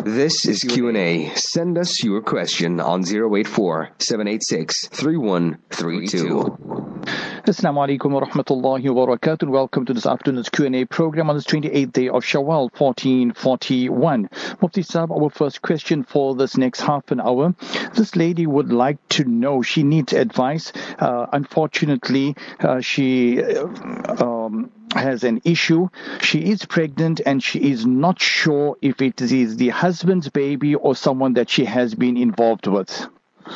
This is Q&A. Send us your question on 084-786-3132. Assalamu alaikum wa rahmatullahi wa barakatuh. Welcome to this afternoon's Q&A program on this 28th day of Shawwal 1441. Mufti Saab, our first question for this next half an hour. This lady would like to know, she needs advice. Unfortunately, she has an issue. She is pregnant and she is not sure if it is the husband's baby or someone that she has been involved with.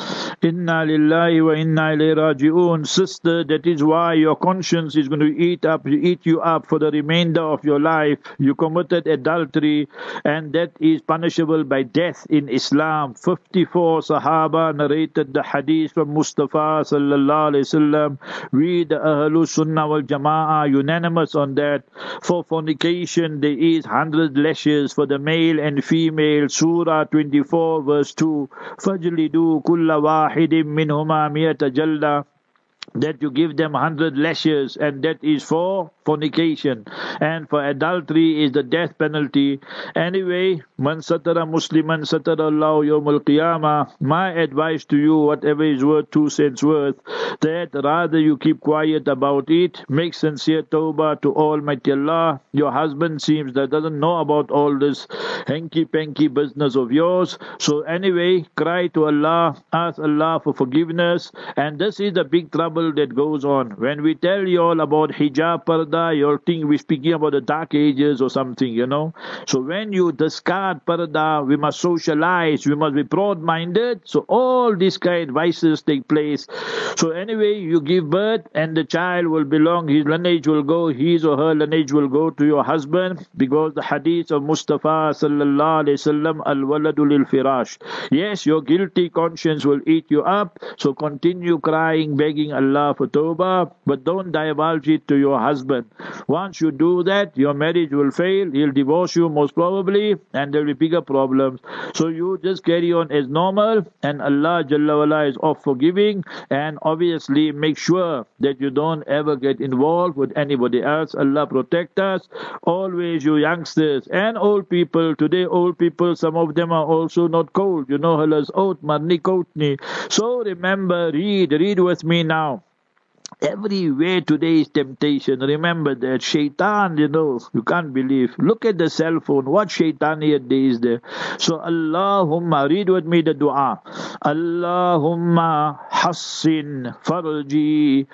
Inna lillahi wa inna ilayhi raji'un. Sister, that is why your conscience is going to eat you up for the remainder of your life. You committed adultery, and that is punishable by death in Islam. 54 Sahaba narrated the hadith from Mustafa sallallahu alayhi wasallam. We, the Ahlus Sunnah wal Jama'ah, unanimous on that. For fornication, there is 100 lashes for the male and female. Surah 24 verse 2. Fajlidu kulla wahidin minhuma miyata jalda. That you give them 100 lashes, and that is for fornication. And for adultery is the death penalty. Anyway, man satara musliman satara Allah yawmul qiyamah. My advice to you, whatever is worth 2 cents worth, that rather you keep quiet about it, make sincere tawbah to Almighty Allah. Your husband seems that doesn't know about all this hanky-panky business of yours. So anyway, cry to Allah, ask Allah for forgiveness. And this is the big trouble that goes on. When we tell you all about hijab, parda, you'll think we're speaking about the dark ages or something, you know. So when you discard parda, we must socialize, we must be broad-minded. So all these kind of vices take place. So anyway, you give birth and the child will belong, his lineage will go, his or her lineage will go to your husband, because the hadith of Mustafa sallallahu alayhi wasallam, al-waladu lil-firash. Yes, your guilty conscience will eat you up. So continue crying, begging Allah for tawbah, but don't divulge it to your husband. Once you do that, your marriage will fail, he'll divorce you most probably, and there'll be bigger problems. So you just carry on as normal, and Allah Jalla wala is of forgiving, and obviously make sure that you don't ever get involved with anybody else. Allah protect us. Always you youngsters and old people, today old people, some of them are also not cold. You know, Allah's oath, marni kotni. So remember, read with me now. Everywhere today is temptation. Remember that shaitan, you know, you can't believe. Look at the cell phone. What shaitaniyat day is there? So Allahumma, read with me the dua. Allahumma hassin farji.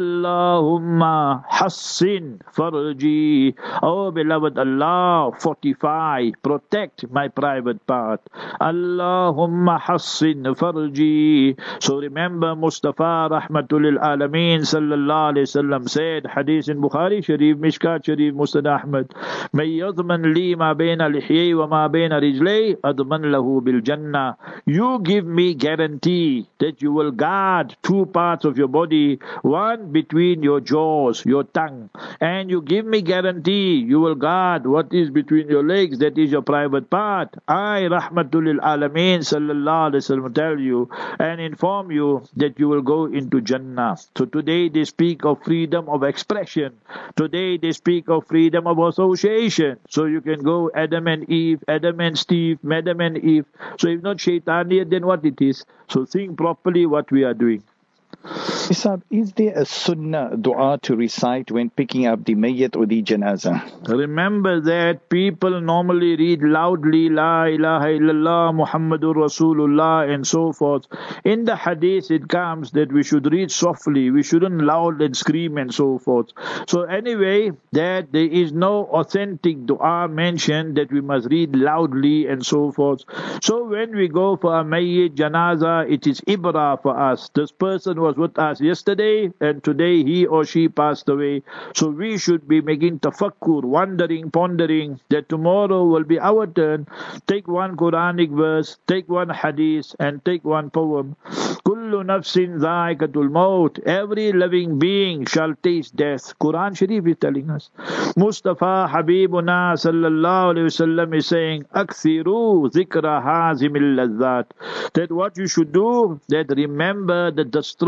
Allahumma hassin farji. Oh beloved Allah, fortify, protect my private part. Allahumma hassin farji. So remember Mustafa rahmatul lil alameen sallallahu alayhi wasallam said, hadith in Bukhari Sharif, Mishkat Sharif, Musnad Ahmad, may yadman li ma bayna lihyai wa ma bayna rijlai adman lahu bil jannah. You give me guarantee that you will guard 2 parts of your body, one between your jaws, your tongue, and you give me guarantee you will guard what is between your legs, that is your private part. I rahmatul lil alameen sallallahu alayhi wasallam tell you and inform you that you will go into Jannah. So today they speak of freedom of expression. Today they speak of freedom of association. So you can go Adam and Eve, Adam and Steve, Madam and Eve. So if not shaitaniyat, then what it is? So think properly what we are doing. Isab, is there a sunnah dua to recite when picking up the mayyat or the janazah? Remember that people normally read loudly, La ilaha illallah, Muhammadur Rasulullah, and so forth. In the hadith it comes that we should read softly, we shouldn't loud and scream and so forth. So anyway, that there is no authentic dua mentioned that we must read loudly and so forth. So when we go for a mayyit janazah, it is ibrah for us. This person was with us yesterday and today he or she passed away. So we should be making tafakkur, wondering, pondering that tomorrow will be our turn. Take one Quranic verse, take one hadith and take one poem. Kullu nafsin dha'iqatul maut. Every living being shall taste death. Quran Sharif is telling us. Mustafa Habibuna sallallahu alayhi wasallam is saying, Akthiru zikra hazimil lazzat. That what you should do, that remember the destroy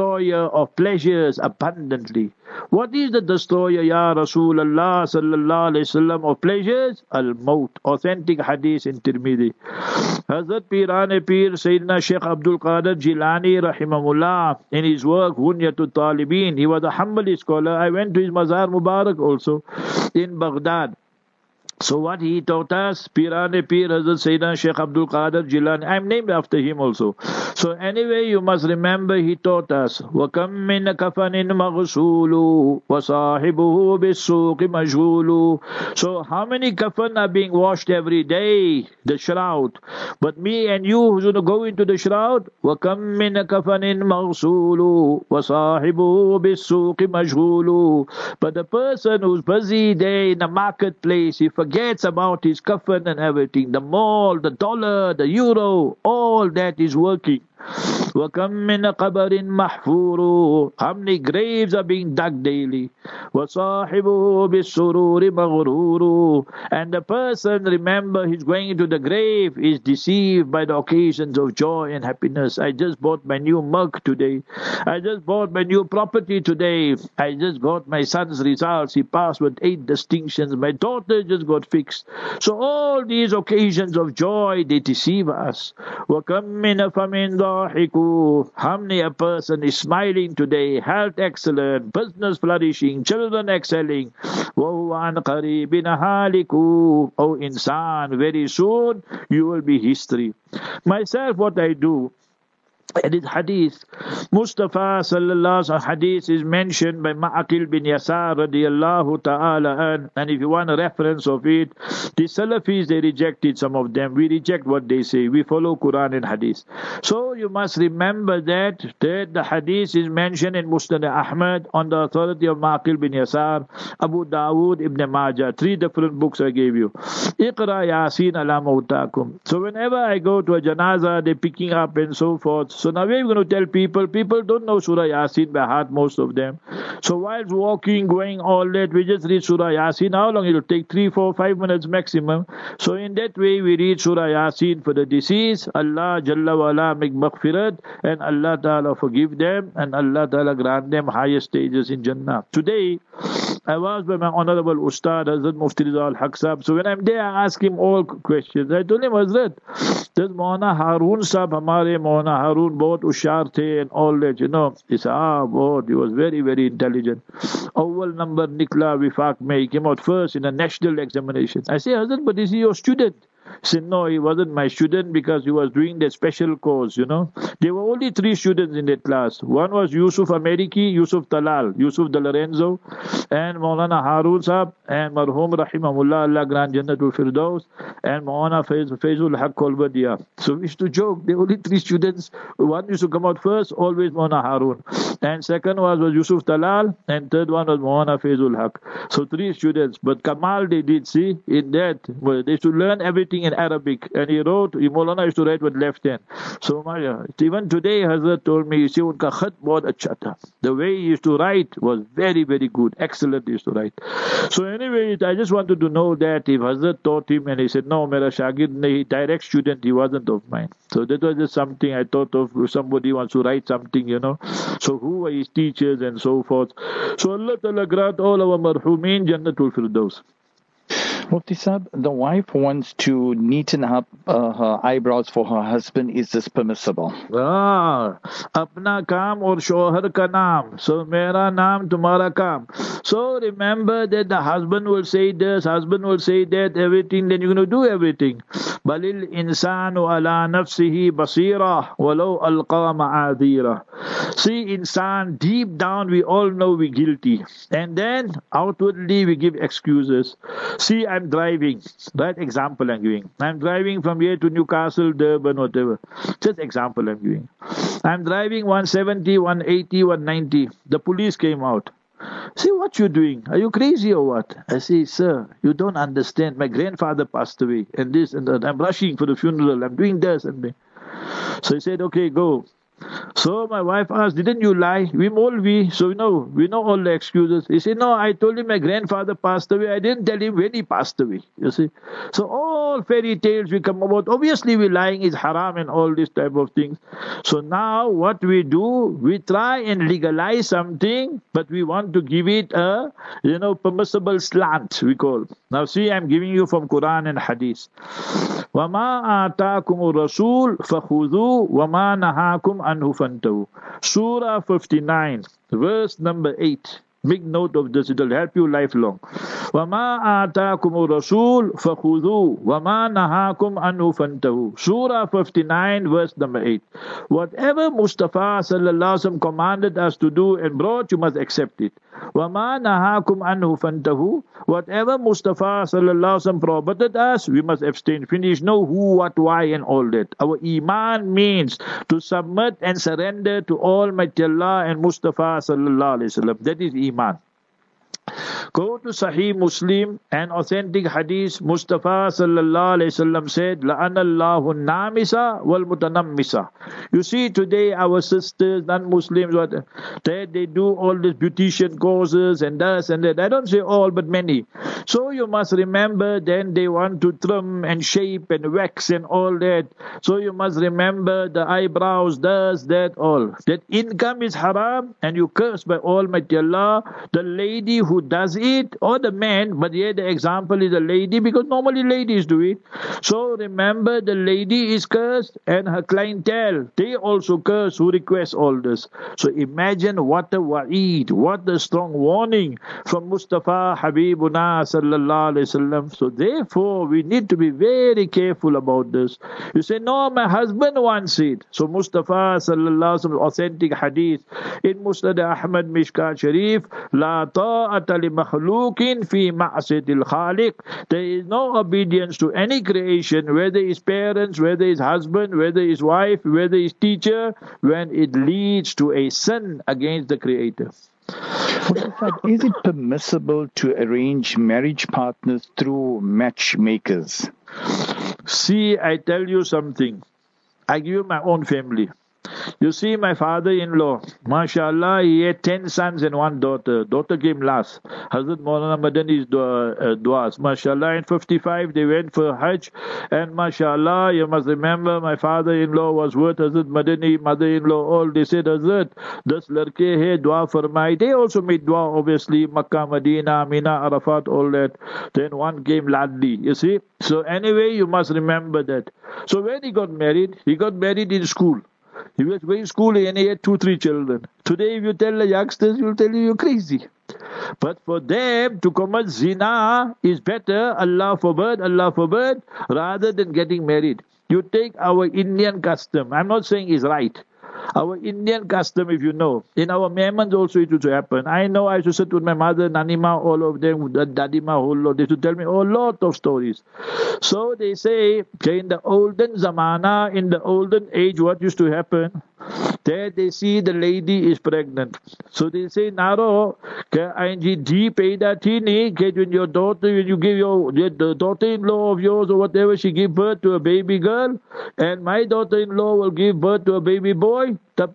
destroyer of pleasures abundantly. What is the destroyer, Ya Rasulullah sallallahu alayhi wasallam, of pleasures? Al-Maut. Authentic hadith in Tirmidhi. Hazrat Pirane Pir Sayyidina Sheikh Abdul Qadir Jilani rahimahullah, in his work Ghunyatul Talibin, he was a Hanbali scholar. I went to his Mazar Mubarak also in Baghdad. So what he taught us, Pirane Pir Hazrat Sayyidina Sheikh Abdul Qadir Jilani, I'm named after him also. So anyway, you must remember he taught us, وَكَمْ مِنْ كَفَنٍ مَغْسُولُ وَصَاحِبُهُ بِالسُّوقِ مَجْهُولُ. So how many kafan are being washed every day? The shroud. But me and you who's going to go into the shroud, وَكَمْ مِنْ كَفَنٍ مَغْسُولُ وَصَاحِبُهُ بِالسُّوقِ مَجْهُولُ. But the person who's busy there in the marketplace, he forgets about his kafan and everything. The mall, the dollar, the euro, all that is working. وَكَمْ مِنَ قَبَرٍ مَحْفُورُ. How many graves are being dug daily? وَصَاحِبُهُ بِالسُّرُورِ مَغْرُورُ. And the person, remember, he's going into the grave, is deceived by the occasions of joy and happiness. I just bought my new mug today. I just bought my new property today. I just got my son's results. He passed with 8 distinctions. My daughter just got fixed. So all these occasions of joy, they deceive us. وَكَمْ مِنَ فَمِنْ how many a person is smiling today, health excellent, business flourishing, children excelling. وَهُوَ عَنْ قَرِيبٍ هَالِكُ. Oh insan, very soon you will be history. Myself, what I do, and in hadith, Mustafa sallallahu alaihi wasallam hadith is mentioned by Ma'aqil bin Yasar radiyallahu ta'ala, and if you want a reference of it, the Salafis, they rejected some of them. We reject what they say. We follow Quran and hadith. So you must remember that the hadith is mentioned in Musnad Ahmad on the authority of Ma'aqil bin Yasar, Abu Dawood, Ibn Majah, 3 different books I gave you. Iqra Yasin ala mawtakum. So whenever I go to a janaza, they're picking up and so forth. So now we're going to tell people don't know Surah Yasin by heart, most of them. So while walking, going all that, we just read Surah Yasin. How long? It will take 3, 4, 5 minutes maximum. So in that way, we read Surah Yasin for the deceased. Allah Jalla wa Ala make maghfirat, and Allah Ta'ala forgive them, and Allah Ta'ala grant them higher stages in Jannah. Today, I was by my honorable Ustad Hazrat Mufti Riza al-Haq Sahab. So when I'm there, I ask him all questions. I told him, Hazrat, does Maulana Harun Sahab, Hamare Maulana Harun, bahut hushar the and all that, He said, bahut. He was very, very intelligent. Awwal number Nikla Wifaq Mein. He came out first in a national examination. I say, Hazrat, but is he your student? He said, no, he wasn't my student because he was doing that special course, There were only 3 students in that class. One was Yusuf Ameriki, Yusuf Talal, Yusuf De Lorenzo, and Maulana Harun Sahab, and Marhum Rahimahullah, Allah Grant Jannatul Firdaus, and Maulana Faizul Haq Kolbadia. So we used to joke, there were only 3 students. One used to come out first, always Maulana Harun. And second was Yusuf Talal, and third one was Maulana Faizul Haq. So 3 students. But Kamal they did, see, in that, they used to learn everything in Arabic, and Maulana used to write with left hand. So even today, Hazrat told me, unka khat bahut acha tha. The way he used to write was very, very good, excellent he used to write. So anyway, I just wanted to know that if Hazrat taught him, and he said, no, mera shagird nahi, direct student, he wasn't of mine. So that was just something I thought of. If somebody wants to write something, So who are his teachers and so forth. So Allah Ta'ala grant all our marhumin Jannatul Firdaus. Mufti Sahib, the wife wants to neaten up her eyebrows for her husband. Is this permissible? Apna kaam aur shohar ka naam. So mera naam, tumhara kaam. So remember that the husband will say this, husband will say that, everything, then you're going to do everything. Balil insanu ala nafsihi basira walau alqa ma'adira. See, insan, deep down we all know we're guilty. And then outwardly we give excuses. See, I'm driving. That example I'm giving. I'm driving from here to Newcastle, Durban, whatever. Just example I'm giving. I'm driving 170, 180, 190. The police came out. See what you're doing. Are you crazy or what? I say, sir, you don't understand. My grandfather passed away, and this and that. I'm rushing for the funeral. I'm doing this and that. So he said, okay, go. So my wife asked, didn't you lie? So we know all the excuses. He said, no, I told him my grandfather passed away. I didn't tell him when he passed away. You see. So all fairy tales we come about. Obviously, lying is haram and all this type of things. So now what we do, we try and legalize something, but we want to give it a, permissible slant, we call. Now see, I'm giving you from Quran and Hadith. وَمَا آتَاكُمُ الرَّسُولُ فَخُذُوهُ وَمَا نَهَاكُمْ عَنْهُ فَانْتَهُوا. Surah 59, verse number 8. Make note of this, it will help you lifelong. وَمَا آتَاكُمُ الرَّسُولُ فَخُذُوهُ وَمَا نَهَاكُمْ عَنْهُ فَانْتَهُوا. Surah 59, verse number 8. Whatever Mustafa sallallahu alaihi wasallam commanded us to do and brought, you must accept it. وَمَا نَهَاكُمْ عَنْهُ فَانْتَهُوا. Whatever Mustafa sallallahu alaihi wasallam prohibited us, we must abstain. Finish. No who, what, why, and all that. Our iman means to submit and surrender to Almighty Allah and Mustafa sallallahu alaihi wasallam. That is iman. Go to Sahih Muslim, an authentic hadith. Mustafa sallallahu alaihi wasallam said, "La'anallahu namisa wal mutanammisa." You see today our sisters, non-Muslims, they do all these beautician courses and this and that. I don't say all, but many. So you must remember, then they want to trim and shape and wax and all that. So you must remember the eyebrows, this, that, all. That income is haram, and you curse by Almighty Allah the lady who does it, or the man, but here the example is a lady, because normally ladies do it. So remember, the lady is cursed and her clientele, they also curse who request all this. So imagine what a wa'id, what a strong warning from Mustafa Habibuna sallallahu alaihi wasallam. So therefore we need to be very careful about this. You say, no, my husband wants it. So Mustafa sallallahu alaihi wasallam, authentic hadith in Musnad Ahmad Mishkat Sharif, La ta'ata li makhluqin fi ma'asiyatil khaliq. There is no obedience to any creation, whether his parents, whether his husband, whether his wife, whether his teacher, when it leads to a sin against the Creator. Is it permissible to arrange marriage partners through matchmakers? See, I tell you something. I give you my own family. You see, my father-in-law, mashallah, he had 10 sons and 1 daughter. Daughter came last. Hazrat Maulana Madani's duas. Mashallah, in 55, they went for Hajj. And mashallah, you must remember, my father-in-law was with Hazrat Madani, mother-in-law, all. They said, Hazrat, this larke hai, dua farmai. They also made dua, obviously, Makkah, Medina, Mina, Arafat, all that. Then one came ladli, you see. So anyway, you must remember that. So when he got married in school. He was going to school and he had 2-3 children. Today, if you tell the youngsters, you'll tell you you're crazy. But for them to commit zina is better, Allah forbid, rather than getting married. You take our Indian custom. I'm not saying it's right. Our Indian custom, if you know, in our Mehmans also it used to happen. I know I used to sit with my mother, Nanima, all of them, Dadima, whole lot. They used to tell me a lot of stories. So they say, in the olden zamana, in the olden age, what used to happen? There they see the lady is pregnant. So they say, Naro, when your daughter, when you give the daughter-in-law of yours or whatever, she give birth to a baby girl, and my daughter-in-law will give birth to a baby boy.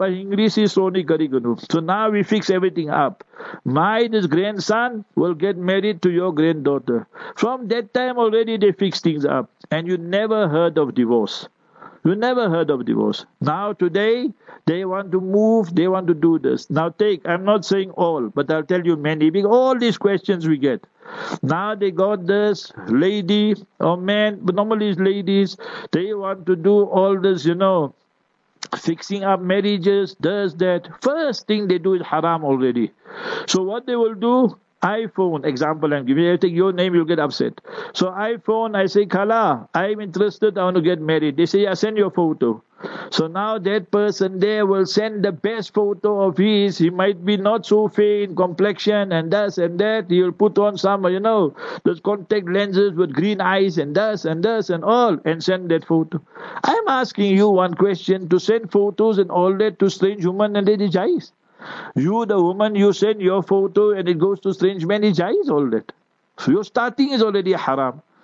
So now we fix everything up. This grandson will get married to your granddaughter. From that time already they fix things up. And you never heard of divorce. You never heard of divorce. Now today, they want to move, they want to do this. Now I'm not saying all, but I'll tell you many. Because all these questions we get. Now they got this lady or man, but normally it's ladies. They want to do all this, fixing up marriages, this, that. First thing they do is haram already. So what they will do, iPhone, example I'm giving you, I take your name, you'll get upset. So iPhone, I say, Khala, I'm interested, I want to get married. They say, yeah, send your photo. So now that person there will send the best photo of his. He might be not so fair in complexion and this and that. He will put on some, those contact lenses with green eyes and this and all, and send that photo. I'm asking you one question, to send photos and all that to strange women and ladies' eyes. You, the woman, you send your photo and it goes to strange men, his eyes, all that. So your starting is already haram.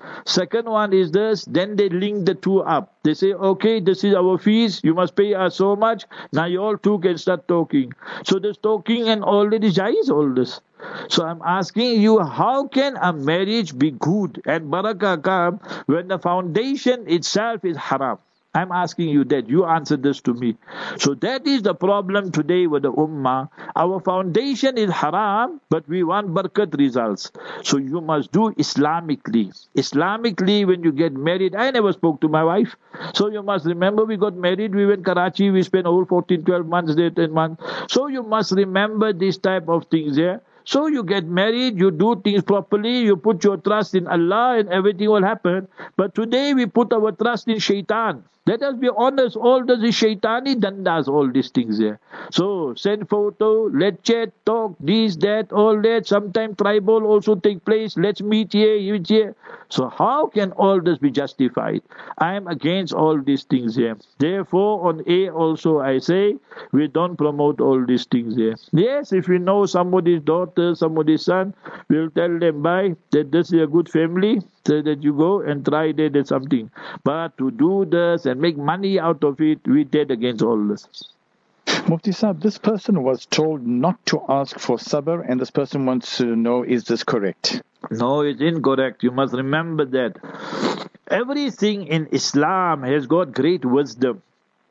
Second one is this, then they link the two up. They say, okay, this is our fees, you must pay us so much, now you all two can start talking. So there's talking and already jais all this. So I'm asking you, how can a marriage be good and barakah come when the foundation itself is haram? I'm asking you that. You answer this to me. So that is the problem today with the ummah. Our foundation is haram, but we want barakat results. So you must do Islamically. Islamically, when you get married, I never spoke to my wife. So you must remember we got married, we went Karachi, we spent all 14, 12 months there, 10 months. So you must remember this type of things here. So you get married, you do things properly, you put your trust in Allah and everything will happen. But today we put our trust in shaitan. Let us be honest, all this is shaitani dandas, all these things there. So send photo, let's chat, talk, this, that, all that. Sometimes tribal also take place. Let's meet here. So how can all this be justified? I am against all these things here. Therefore, on A also I say, we don't promote all these things here. Yes, if we know somebody's daughter, somebody's son, we'll tell them by that this is a good family, so that you go and try that or something. But to do this and make money out of it, we dead against all this. Mufti Sahib, this person was told not to ask for sabr, and this person wants to know, is this correct? No, it's incorrect. You must remember that. Everything in Islam has got great wisdom.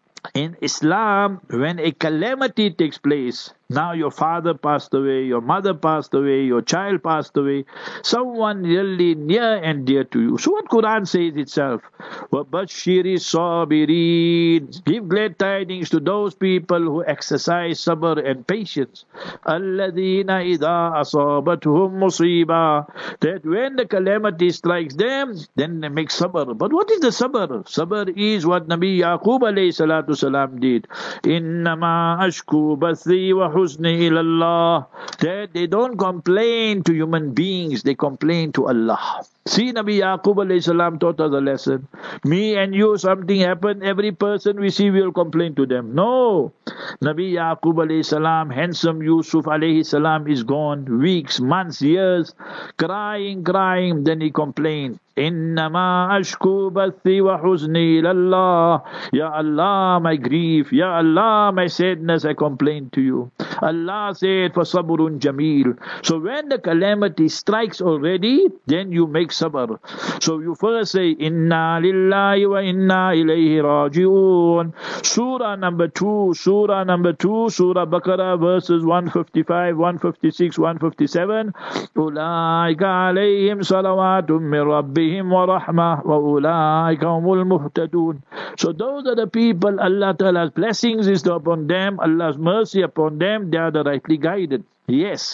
In Islam, when a calamity takes place, now your father passed away, your mother passed away, your child passed away, someone really near and dear to you. So what Quran says itself, وَبَشِّرِ الصَّابِرِينَ, give glad tidings to those people who exercise sabr and patience. الَّذِينَ إِذَا أَصَابَتْهُمْ مُصِيبًا, that when the calamity strikes them, then they make sabr. But what is the sabr? Sabr is what Nabi Yaqub alayhi salatu salam did. إِنَّمَا أَشْكُو بَثِّي وَحُزْنِي إِلَى اللَّهِ, that they don't complain to human beings, they complain to Allah. See, Nabi Yaqub alayhi salam taught us a lesson. Me and you, something happened, every person we see will complain to them. No. Nabi Yaqub alayhi salam, handsome Yusuf alayhi salam is gone, weeks, months, years, crying, then he complained. إِنَّمَا أَشْكُو بَثِّي وَحُزْنِي إِلَى اللَّهِ, Ya Allah, my grief, Ya Allah, my sadness, I complain to you. Allah said, فَصَبْرٌ جَمِيلٌ. So when the calamity strikes already, then you make sabr. So you first say, Inna lillahi wa inna ilayhi raji'un. Surah number 2, Surah Baqarah, verses 155, 156, 157. Ulaika alayhim salawatun min rabbihim wa rahmah wa ulaika humul muhtadun. So those are the people, Allah Ta'ala's blessings is upon them, Allah's mercy upon them, they are the rightly guided. Yes.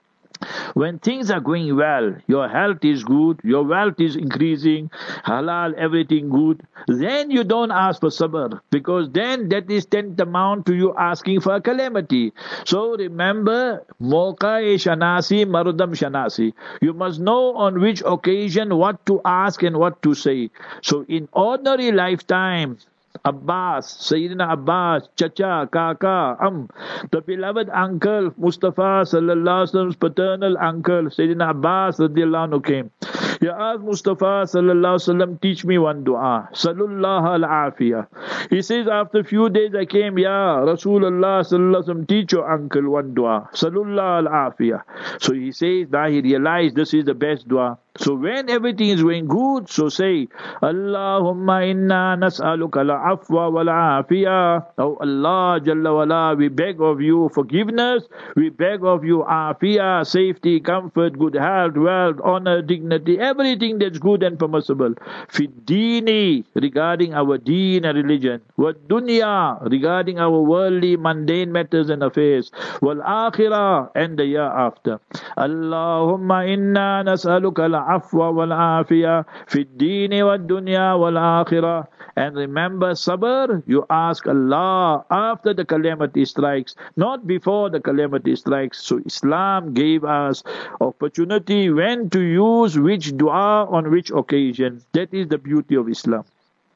When things are going well, your health is good, your wealth is increasing, halal, everything good, then you don't ask for sabr, because then that is tantamount to you asking for a calamity. So remember, Moqa-e Shanasi, Marudam Shanasi. You must know on which occasion what to ask and what to say. So in ordinary lifetime, Abbas, Sayyidina Abbas, Chacha, Kaka, the beloved uncle, Mustafa sallallahu alaihi wasallam's paternal uncle, Sayyidina Abbas radiallahu anhu came. He asked Mustafa sallallahu alaihi wasallam, teach me one dua. Sallallahu al-afiyah. He says, after a few days I came, Ya Rasulullah sallallahu alaihi wasallam, teach your uncle one dua. Sallallahu al-afiyah. So he says, now he realized this is the best dua. So when everything is going good, so say, Allahumma inna nas'aluka al-afwa wal-afiyah. Oh Allah Jalla wala, we beg of you forgiveness, we beg of you afiyah, safety, comfort, good health, wealth, honor, dignity, everything that's good and permissible. Fi dini, regarding our deen and religion. Wa dunya, regarding our worldly, mundane matters and affairs. Wal akhirah, and the year after. Allahumma inna nas'aluka al-afwa wal-afiyah fi dini wa dunya wal-akhirah. And remember, sabr, you ask Allah after the calamity strikes, not before the calamity strikes. So Islam gave us opportunity when to use which dua on which occasion. That is the beauty of Islam.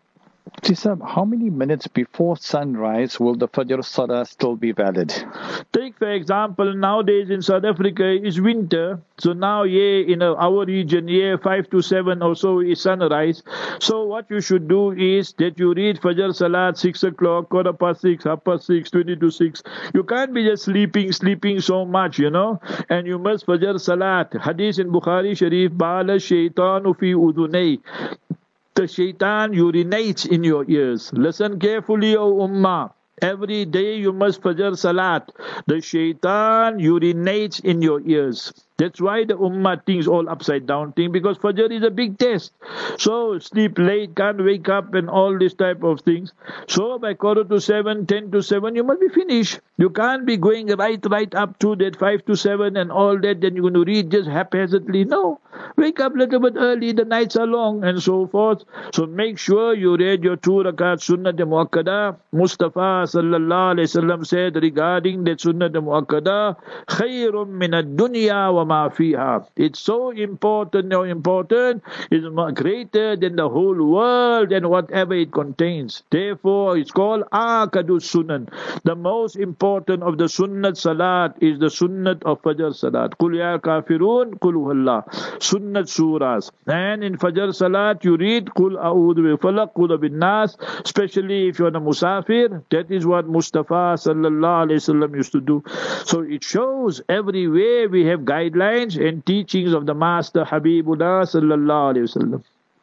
Sir, how many minutes before sunrise will the Fajr Salah still be valid? Take, for example, nowadays in South Africa is winter. So now, in our region, 5 to 7 or so is sunrise. So what you should do is that you read Fajr Salat 6 o'clock, 6:15, 6:30, 20 to 6. You can't be just sleeping so much, and you must Fajr Salat. Hadith in Bukhari Sharif, Ba'ala shaitanu fi udunay. The shaitan urinates in your ears. Listen carefully, O Ummah. Every day you must Fajr Salat. The shaitan urinates in your ears. That's why the Ummah thinks all upside down thing, because Fajr is a big test. So sleep late, can't wake up and all this type of things. So by 6:45, 10 to 7, you must be finished. You can't be going right up to that 5 to 7 and all that, then you're going to read just haphazardly. No. Wake up a little bit early, the nights are long and so forth. So make sure you read your 2 rakat Sunnat Muakkada. Mustafa sallallahu alayhi wasallam said regarding that Sunnat Muakkada, khairum min ad-dunya wa ma fiha. It's so important, it's greater than the whole world and whatever it contains. Therefore, it's called Akadus Sunan. The most important of the Sunnat Salat is the Sunnat of Fajr Salat. Qul ya kafirun, qul huwallah. Sunnat surahs. And in Fajr Salat, you read Qul a'udhu bi falaq, Qul bin nas, especially if you're on a musafir. That is what Mustafa sallallahu alayhi wasallam used to do. So it shows everywhere we have guidelines and teachings of the Master Habibullah sallallahu alayhi wasallam.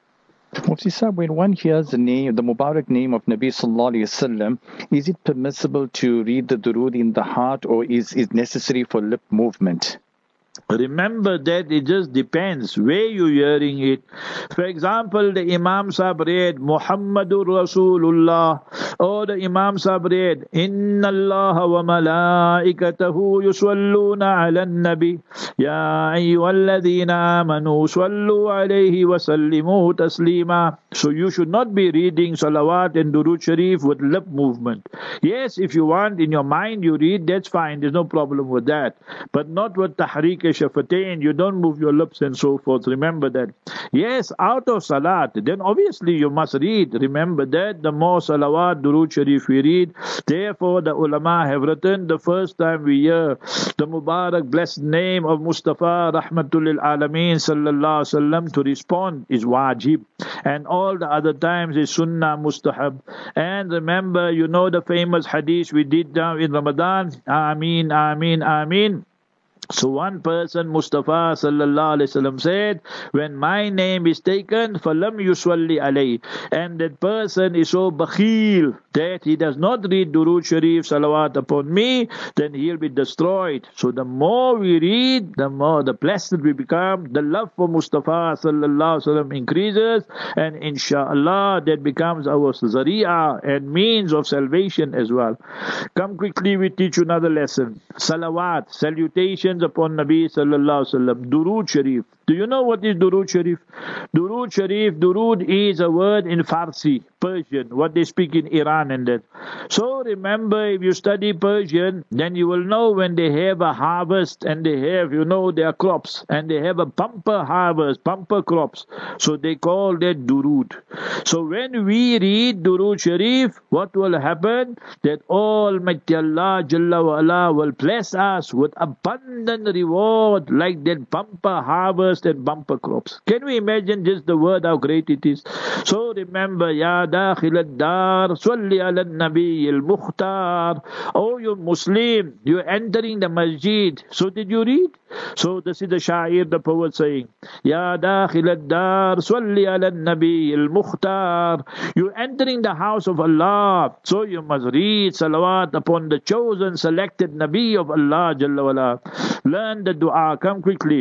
Mufti Sahib, when one hears the Mubarak name of Nabi sallallahu alayhi wasallam, is it permissible to read the durood in the heart, or is it necessary for lip movement? Remember that it just depends where you're hearing it. For example, the Imam Sahib read Muhammadur Rasulullah, or the Imam Sahib read Inna Allah wa malaikatahu yuswalluna ala nabi ya ayyuhalladhina amanu sallu alayhi wa sallimu taslima. So you should not be reading salawat and durood sharif with lip movement. Yes, if you want in your mind you read, that's fine, there's no problem with that, but not with tahriq shafatain. You don't move your lips and so forth. Remember that. Yes, out of salat, then obviously you must read. Remember that the more salawat, durood sharif we read, therefore the ulama have written, the first time we hear the Mubarak blessed name of Mustafa Rahmatul lil Alameen sallallahu alaihi wasallam, to respond is wajib, and all the other times is sunnah mustahab. And remember, the famous hadith we did down in Ramadan, Ameen, Ameen, Ameen. So one person, Mustafa sallallahu alaihi wasallam, said, when my name is taken, falam yuswalli alay, and that person is so bakhil that he does not read durood sharif salawat upon me, then he'll be destroyed. So the more we read, the more the blessed we become. The love for Mustafa sallallahu alaihi wasallam increases, and inshallah that becomes our zari'ah and means of salvation as well. Come quickly, we teach you another lesson. Salawat, salutation upon Nabi sallallahu alaihi wasallam. Durood Sharif. Do you know what is Durood Sharif? Durood Sharif, Durood is a word in Farsi, Persian, what they speak in Iran and that. So remember, if you study Persian, then you will know when they have a harvest and they have, their crops, and they have a bumper harvest, bumper crops. So they call that Durood. So when we read Durood Sharif, what will happen? That Almighty Allah Jalla wa Ala will bless us with abundant reward like that bumper harvest and bumper crops. Can we imagine just the word, how great it is? So remember, Ya Dakhil ad-Dar, Salli ala Nabi al-Mukhtar. Oh, you Muslim, you're entering the masjid. So did you read? So this is the Sha'ir, the poet saying, Ya Dakhil ad-Dar, Salli ala Nabi al-Mukhtar. You're entering the house of Allah. So you must read salawat upon the chosen, selected Nabi of Allah Jalla wa Ala. Learn the dua. Come quickly.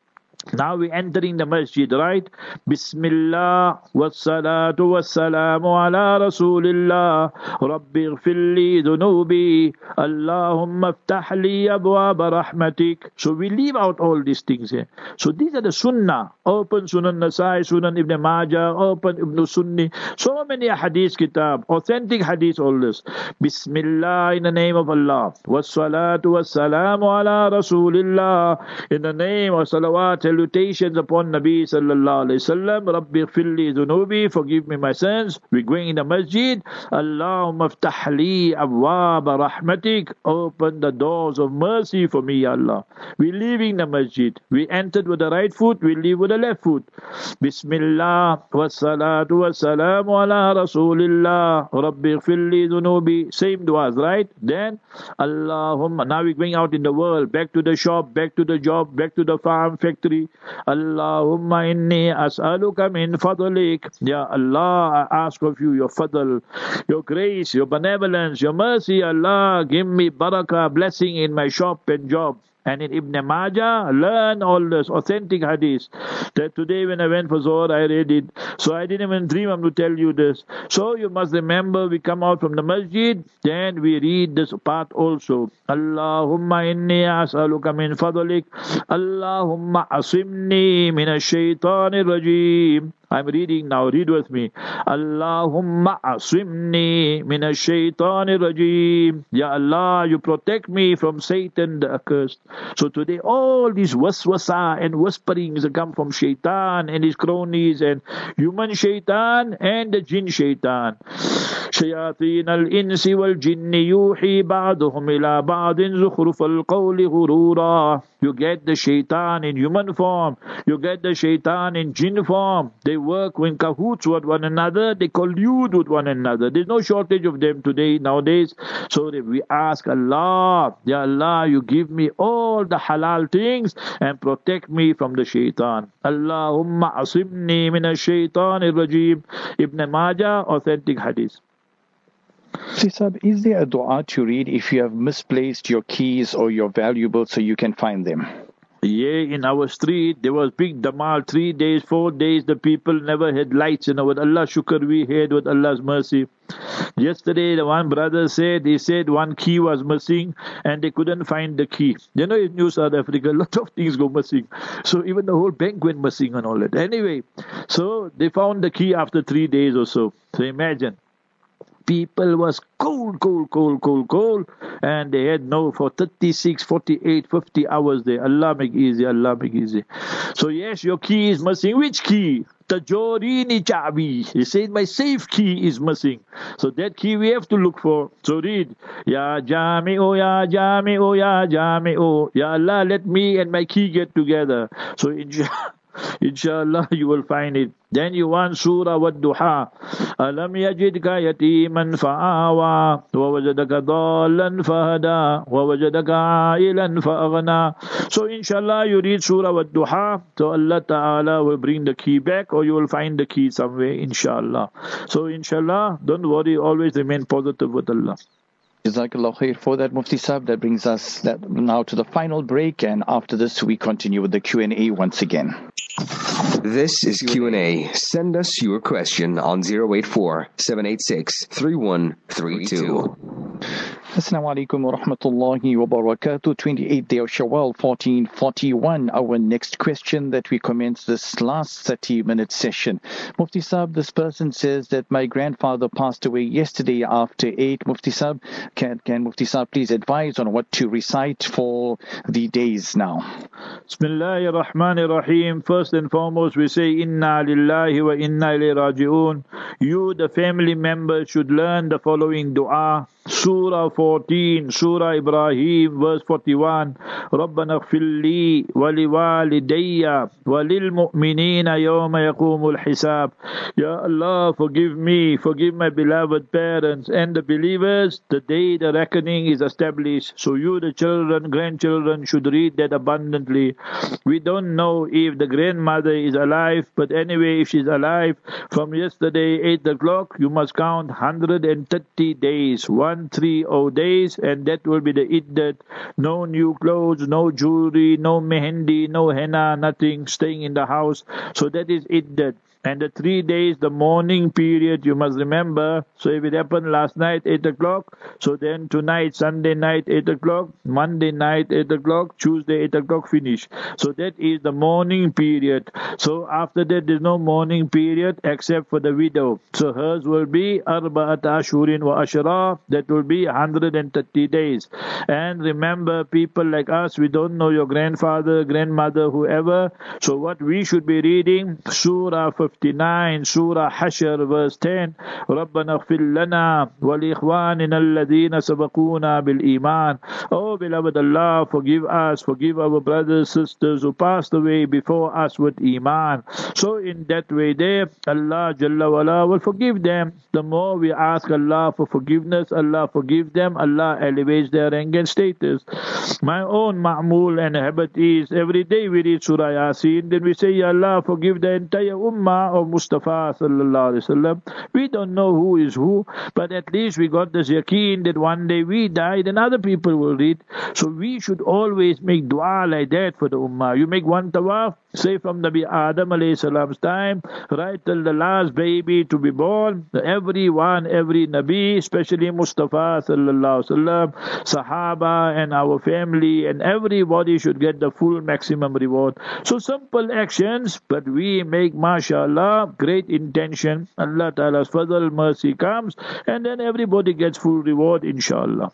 Now we're entering the masjid, right? Bismillah, wassalatu wassalamu ala rasulillah, Rabbi ghfirli dhunubi, Allahumma ftah li abwaba rahmatik. So we leave out all these things here. So these are the sunnah. Open Sunan Nasai, Sunan Ibn Majah, open Ibn Sunni. So many hadith kitab, authentic hadith, all this. Bismillah, in the name of Allah. Wassalatu wassalamu ala rasulillah, in the name of salawat salutations upon Nabi sallallahu alaihi wasallam. Rabbi ighfirli dhunubi, forgive me my sins. We're going in the masjid. Allahumma aftah li abwaba rahmatik, open the doors of mercy for me, Ya Allah. We're leaving the masjid. We entered with the right foot, we leave with the left foot. Bismillah wassalatu wassalamu ala rasulillah. Rabbi ighfirli dhunubi. Same du'as, right? Then Allahumma, now we're going out in the world, back to the shop, back to the job, back to the farm, factory. Allahumma inni as'aluka min fadlik. Ya Allah, I ask of you your fadl, your grace, your benevolence, your mercy. Allah, give me barakah, blessing in my shop and job. And in Ibn Majah, learn all this authentic hadith. That today when I went for Zohar, I read it. So I didn't even dream I'm to tell you this. So you must remember, we come out from the masjid, then we read this part also. Allahumma inni as'aluka min fadlik. Allahumma asimni min ash-shaytanir rajim. I'm reading now, read with me. Allahumma asimni min ash-shaytanir rajim. Ya Allah, you protect me from Satan the accursed. So today all these waswasa and whisperings come from shaitan and his cronies and human shaitan and the jinn shaitan. شياطين الإنس والجن يوحي بعضهم إلى بعض زخرف القول غرورا. You get the shaitan in human form, you get the shaitan in jinn form. They work in cahoots with one another, they collude with one another. There's no shortage of them today, nowadays. So that we ask Allah, Ya Allah, you give me all the halal things and protect me from the shaitan. Allahumma asimni min ash-shaytanir rajim. Ibn Majah, authentic hadith. Sahib, is there a dua to read if you have misplaced your keys or your valuables so you can find them? Yeah, in our street, there was big damal, 3 days, 4 days, the people never had lights, with Allah shukr we had, with Allah's mercy. Yesterday, the one brother said, he said one key was missing and they couldn't find the key. You know, in New South Africa, a lot of things go missing. So even the whole bank went missing and all that. Anyway, so they found the key after 3 days or so. So imagine. People was cold, and they had no for 36, 48, 50 hours there. Allah make easy, Allah make easy. So yes, your key is missing. Which key? Tajorini chabi. He said my safe key is missing. So that key we have to look for. So read, Ya Jami'u, Ya Jami'u, Ya Jami'u. Ya Allah, let me and my key get together. So inshallah you will find it. Then you want Surah Wad-Duha. Alam yajidka yatiman fa'awa, wa wajadaka dhallan fahada, wa wajadaka ailan fa'aghna. So inshallah you read Surah Wad-Duha. So Allah Ta'ala will bring the key back, or you will find the key somewhere, inshallah. So inshallah, don't worry, always remain positive with Allah. Jazakallah khair for that, Mufti Sahib. That brings us now to the final break, and after this we continue with the Q&A once again. This is Q&A. Send us your question on 084-786-3132. Assalamu alaikum wa rahmatullahi wa barakatuh. 28th day of Shawwal, 1441. Our next question that we commence this last 30-minute session. Mufti Sahib, this person says that my grandfather passed away yesterday after 8. Mufti Sahib, can Mufti Sahib please advise on what to recite for the days now? Bismillahir Rahmanir Rahim. First and foremost, we say Inna lillahi wa inna ilayhi raji'un. You, the family members, should learn the following dua. Surah 14, Surah Ibrahim, verse 41. رَبَّنَا اغْفِرْ لِي وَلِوَالِدَيَّ وَلِلْمُؤْمِنِينَ يَوْمَ يَقُومُ الْحِسَابِ. Ya Allah, forgive me, forgive my beloved parents and the believers the day the reckoning is established. So you, the children, grandchildren, should read that abundantly. We don't know if the grandmother is alive, but anyway, if she's alive, from yesterday 8 o'clock, you must count 130 days, 130 days, and that will be the iddat. No new clothes, no jewelry, no mehendi, no henna, nothing, staying in the house. So that is iddat. And the 3 days, the morning period, you must remember. So if it happened last night, 8 o'clock, so then tonight, Sunday night, 8 o'clock, Monday night, 8 o'clock, Tuesday, 8 o'clock, finish. So that is the morning period. So after that, there's no morning period except for the widow. So hers will be Arba'ata Ashurin wa Ashra. That will be 130 days. And remember, people like us, we don't know your grandfather, grandmother, whoever. So what we should be reading, Surah 59, Surah Hashr, verse 10. رَبَّنَا اغْفِرْ لَنَا وَلِإِخْوَانِنَا الَّذِينَ سَبَقُونَا بِالْإِيمَانِ. Oh, beloved Allah, forgive us, forgive our brothers, sisters who passed away before us with Iman. So in that way there, Allah Jalla wala will forgive them. The more we ask Allah for forgiveness, Allah forgive them, Allah elevates their rank and status. My own ma'mul and habit is, every day we read Surah Yasin, then we say, Ya Allah, forgive the entire ummah of Mustafa sallallahu alaihi wasallam. We don't know who is who, but at least we got this yaqeen that one day we die, then other people will read. So we should always make dua like that for the ummah. You make one tawaf, say from Nabi Adam alayhi salam's time, right till the last baby to be born, everyone, every Nabi, especially Mustafa sallallahu alaihi wasallam, Sahaba and our family and everybody should get the full maximum reward. So simple actions, but we make, mashallah, great intention. Allah Ta'ala's fadl, mercy comes, and then everybody gets full reward, inshallah.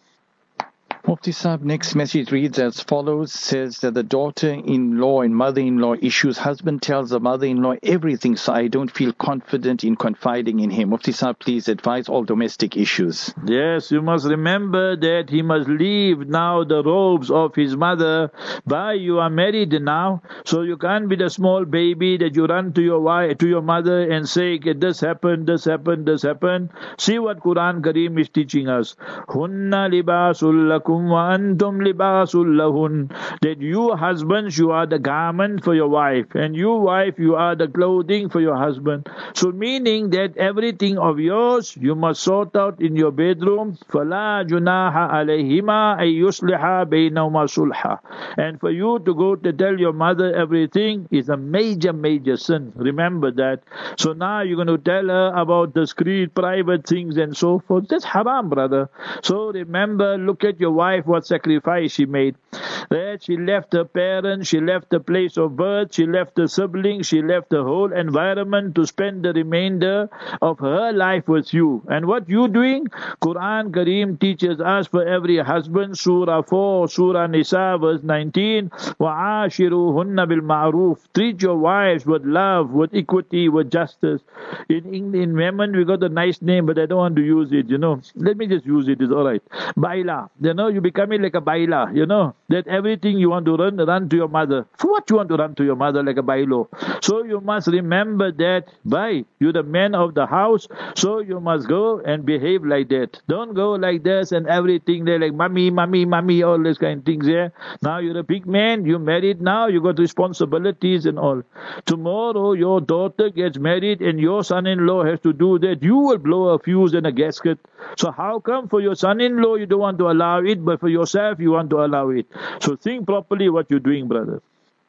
Mufti Sahib, next message reads as follows, says that the daughter-in-law and mother-in-law issues, husband tells the mother-in-law everything, so I don't feel confident in confiding in him. Mufti Sahib, please advise all domestic issues. Yes, you must remember that he must leave now the robes of his mother. By you are married now, so you can't be the small baby that you run to your wife, to your mother and say, this happened, this happened, this happened. See what Quran Kareem is teaching us. Hunna libasul lakum wa antum libasul lahun. That you husbands, you are the garment for your wife, and you wife, you are the clothing for your husband. So meaning that everything of yours you must sort out in your bedroom. فَلَا جُنَاحَ عَلَيْهِمَا أَن يُصْلِحَا بَيْنَهُمَا صُلْحًا. And for you to go to tell your mother everything is a major, major sin. Remember that. So now you're going to tell her about discreet, private things and so forth. That's haram, brother. So remember, look at your wife, what sacrifice she made. That she left her parents, she left the place of birth, she left the siblings, she left the whole environment to spend the remainder of her life with you. And what you doing? Quran Kareem teaches us for every husband, Surah 4, Surah Nisa, verse 19, وَعَاشِرُوهُنَّ بِالْمَعْرُوفِ. Treat your wives with love, with equity, with justice. In Yemen, we got a nice name, but I don't want to use it, Let me just use it, it's alright. Baila. You're becoming like a baila, that everything you want to run to your mother. For what you want to run to your mother like a bailo? So you must remember that, you're the man of the house, so you must go and behave like that. Don't go like this and everything there, like mommy, all these kind of things there. Now you're a big man, you're married now, you got responsibilities and all. Tomorrow your daughter gets married and your son-in-law has to do that. You will blow a fuse in a gasket. So how come for your son-in-law you don't want to allow it, but for yourself you want to allow it? So think properly what you're doing, brother.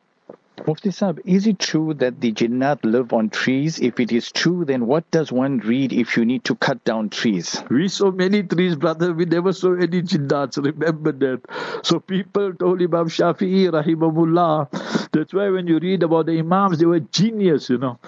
Mufti Sahib, is it true that the jinnat live on trees? If it is true, then what does one read if you need to cut down trees? We saw many trees, brother. We never saw any jinnats. Remember that. So people told Imam Shafi'i, rahimahullah. That's why when you read about the Imams, they were genius,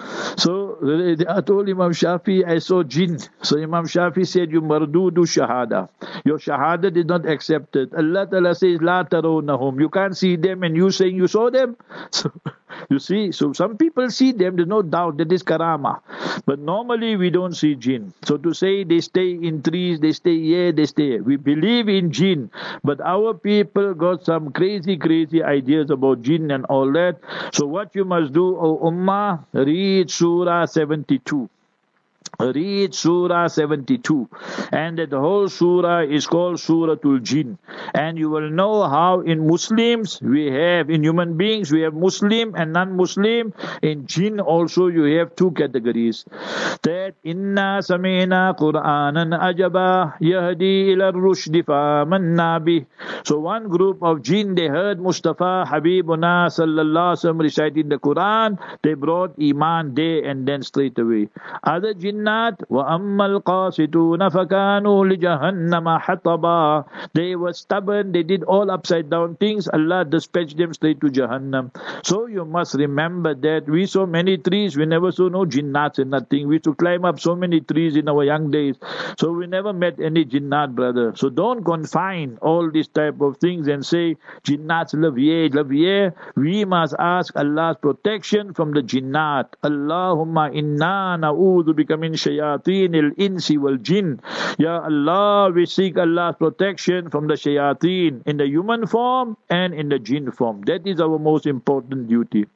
So I told Imam Shafi'i, I saw jinn. So Imam Shafi'i said, you mardudu shahada. Your shahada did not accept it. Allah Ta'ala says, la tarawnahum. You can't see them and you saying you saw them. So you see, so some people see them, there's no doubt that is karama. But normally we don't see jinn. So to say they stay in trees, they stay here, they stay here. We believe in jinn, but our people got some crazy ideas about jinn and all that. So what you must do, O Ummah, read Surah 72. read Surah 72, and that whole surah is called Suratul Jinn. And you will know how in Muslims in human beings we have Muslim and non-Muslim. In Jinn also you have two categories. That Inna Samina Qur'anan Ajaba Yahdi ila Rushdi Famanna bih. So one group of Jinn, they heard Mustafa Habibuna Sallallahu Alaihi Wasallam reciting the Quran, they brought Iman there and then straight away. Other Jinn وَأَمَّا الْقَاسِطُونَ فَكَانُوا لِجَهَنَّمَ حَطَبًا. They were stubborn, they did all upside down things, Allah dispatched them straight to Jahannam. So you must remember that we saw many trees, we never saw no jinnats and nothing. We used to climb up so many trees in our young days, so we never met any jinnat, brother. So don't confine all these type of things and say jinnats live here. We must ask Allah's protection from the jinnat. Allahumma inna na'udhu bika min shayateen al-insi wal-jinn. Ya Allah, we seek Allah's protection from the shayateen in the human form and in the jinn form. That is our most important duty.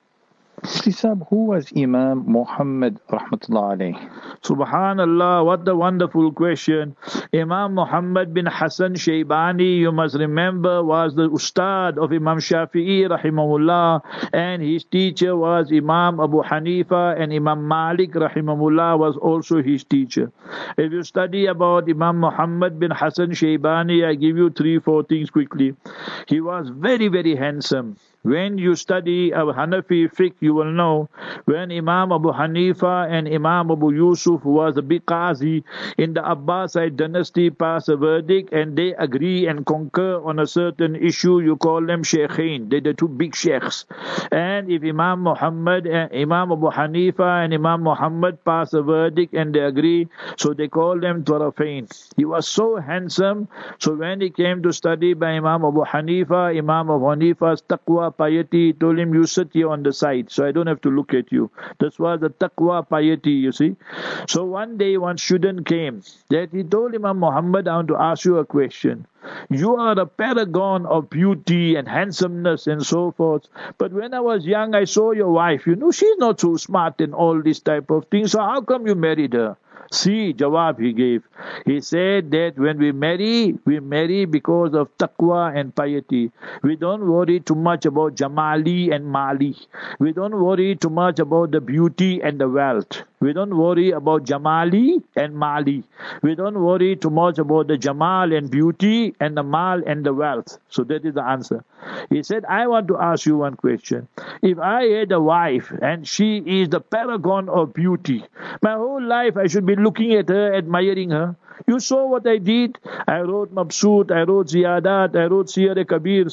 Sahib, who was Imam Muhammad rahmatullah alayhi? Subhanallah, what a wonderful question. Imam Muhammad bin Hassan Shaybani, you must remember, was the ustad of Imam Shafi'i rahimahullah, and his teacher was Imam Abu Hanifa, and Imam Malik rahimahullah was also his teacher. If you study about Imam Muhammad bin Hassan Shaybani, I give you 3-4 things quickly. He was very, very handsome. When you study Hanafi fiqh, you will know when Imam Abu Hanifa and Imam Abu Yusuf was a big qazi in the Abbasid dynasty pass a verdict and they agree and concur on a certain issue, you call them shaykhain. They're the two big sheikhs. And if Imam Muhammad, Imam Abu Hanifa and Imam Muhammad pass a verdict and they agree, so they call them tarafain. He was so handsome, so when he came to study by Imam Abu Hanifa, Imam Abu Hanifa's taqwa, piety, told him, you sit here on the side, so I don't have to look at you. That's why the taqwa, piety, you see. So one day, one student came, that he told Imam Muhammad, I want to ask you a question. You are a paragon of beauty and handsomeness and so forth. But when I was young, I saw your wife. You know, she's not so smart and all this type of things. So how come you married her? See, jawab he gave. He said that when we marry because of taqwa and piety. We don't worry too much about jamali and mali. We don't worry too much about the beauty and the wealth. We don't worry about jamali and mali. We don't worry too much about the jamal and beauty and the mal and the wealth. So that is the answer. He said, I want to ask you one question. If I had a wife and she is the paragon of beauty, my whole life I should be looking at her, admiring her. You saw what I did. I wrote Mabsoot, I wrote Ziyadat, I wrote Siyar-e-Kabir,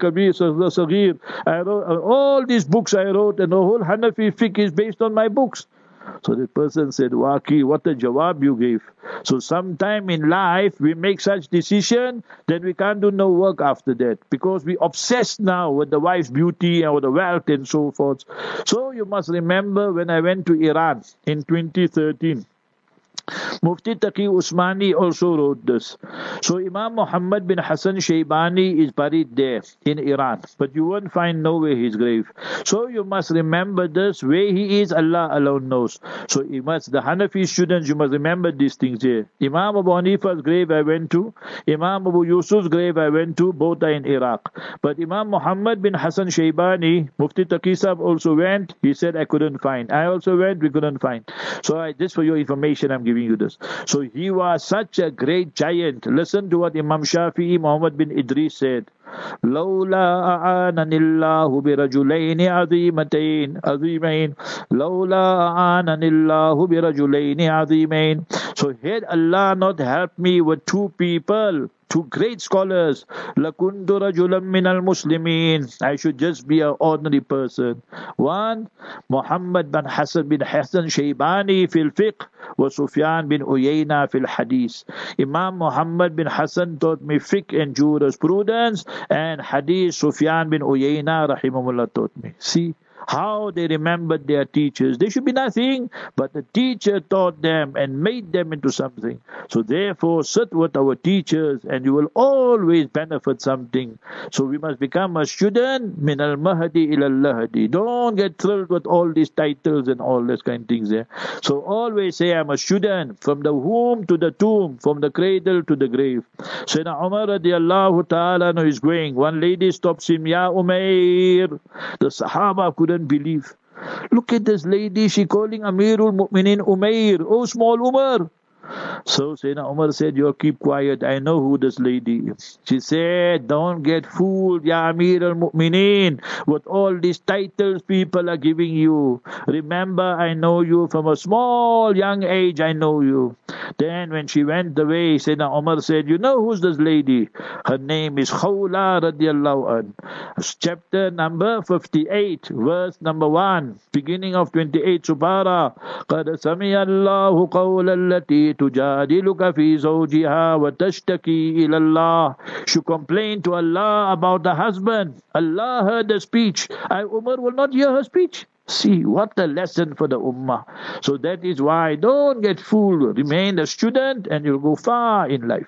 Saghir. I wrote all these books I wrote, and the whole Hanafi fiqh is based on my books. So the person said, Waqi, what a jawab you gave. So sometime in life, we make such decision, then we can't do no work after that. Because we obsessed now with the wife's beauty or the wealth and so forth. So you must remember when I went to Iran in 2013, Mufti Taqi Usmani also wrote this. So Imam Muhammad bin Hassan Shaybani is buried there in Iran, but you won't find nowhere his grave. So you must remember this, where he is, Allah alone knows. So you must, the Hanafi students, you must remember these things here. Imam Abu Hanifa's grave I went to, Imam Abu Yusuf's grave I went to, both are in Iraq. But Imam Muhammad bin Hassan Shaybani, Mufti Taqi Sahab also went, he said I couldn't find. I also went, we couldn't find. So just for your information, I'm giving you this. So he was such a great giant. Listen to what Imam Shafi'i Muhammad bin Idris said. لولا أعانني الله برجلين عظيمين لولا أعانني الله برجلين عظيمين. So had Allah not helped me with two people, two great scholars, لَكُنْتُ رَجُلًا مِنَ الْمُسْلِمِينَ, I should just be an ordinary person. One, Muhammad bin Hassan Shaybani fil fiqh, wa Sufyan bin Uyayna fil hadith. Imam Muhammad bin Hassan taught me fiqh and jurisprudence, and hadith Sufyan bin Uyayna rahimahullah taught me. See, how they remembered their teachers. They should be nothing, but the teacher taught them and made them into something. So therefore, sit with our teachers and you will always benefit something. So we must become a student, min al-mahdi ila al-lahdi. Don't get thrilled with all these titles and all these kind of things there. So always say, I'm a student, from the womb to the tomb, from the cradle to the grave. Sayyidina Umar radiallahu ta'ala is going. One lady stops him, Ya Umair. The Sahaba couldn't believe. Look at this lady, she calling Amirul Mu'minin Umair. Oh, small Umar. So Sayyidina Umar said, you keep quiet, I know who this lady is. She said, don't get fooled, Ya Amir al-Mu'mineen, with all these titles people are giving you. Remember, I know you from a small young age, I know you. Then when she went away, Sayyidina Umar said, you know who's this lady? Her name is Khawla radiallahu an. Chapter number 58, verse number 1, beginning of 28 Subara. قَدْ سَمِيَ اللَّهُ قَوْلَ الَّتِي تجادلك في زوجها وتشتكي إلى الله. She complained to Allah about the husband. Allah heard the speech. Umar will not hear her speech. See, what a lesson for the ummah. So that is why don't get fooled. Remain a student and you'll go far in life.